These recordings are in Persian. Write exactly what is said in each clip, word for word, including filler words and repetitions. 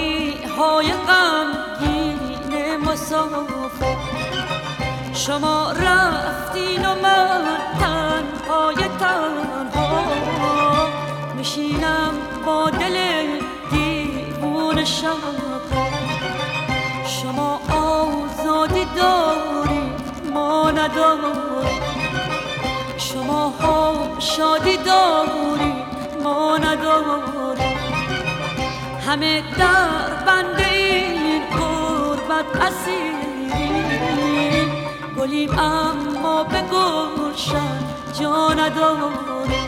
وادی های غمگین مسافر، شما رفتین و من تنهای تنها میشینم با دل دیوون شب. شما آزادی دارید ما نداریم، شما ها شادی دارید ما نداریم. همه در بند این غربت اسیریم، گلیم اما به گلشن جا نداریم.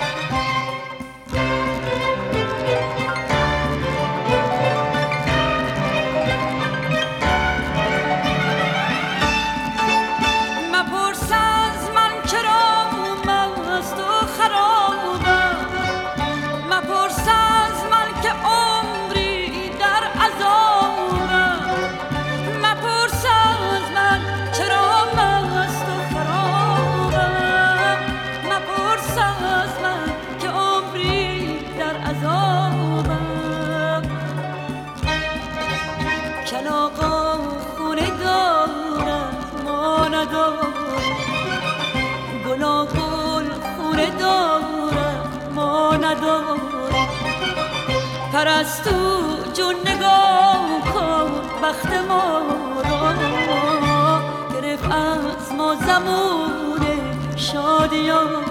کلاغا خونه دارم ما نداریم، گلا گل خونه دارم ما نداریم. پرستو جون نگاه کن بخت ما را، گرفت از ما زمون شادیان.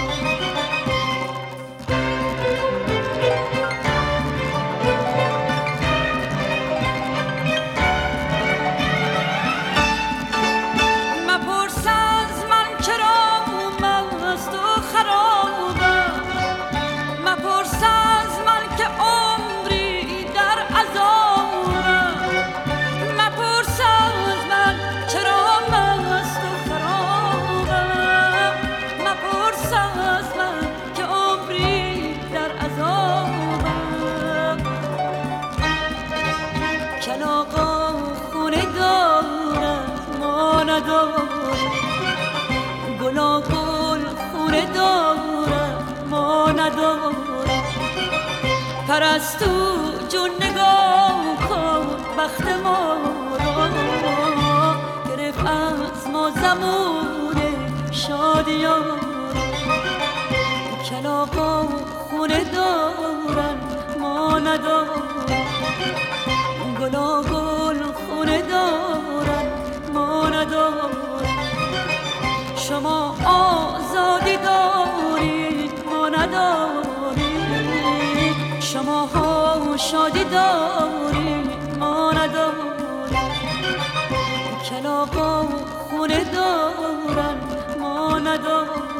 کلاغا خونه دارم ما نداریم، گلا گل خونه دارم ما نداریم. پرستو جون نگاه کن بخت ما را، گرفت از ما زمون شادیان. کلاغا خونه دارم ما نداریم، گلا گل خونه دارن ما نداریم. شما آزادی دارید ما نداریم، شما ها شادی دارید ما نداریم. کلاغا خونه دارن ما نداریم،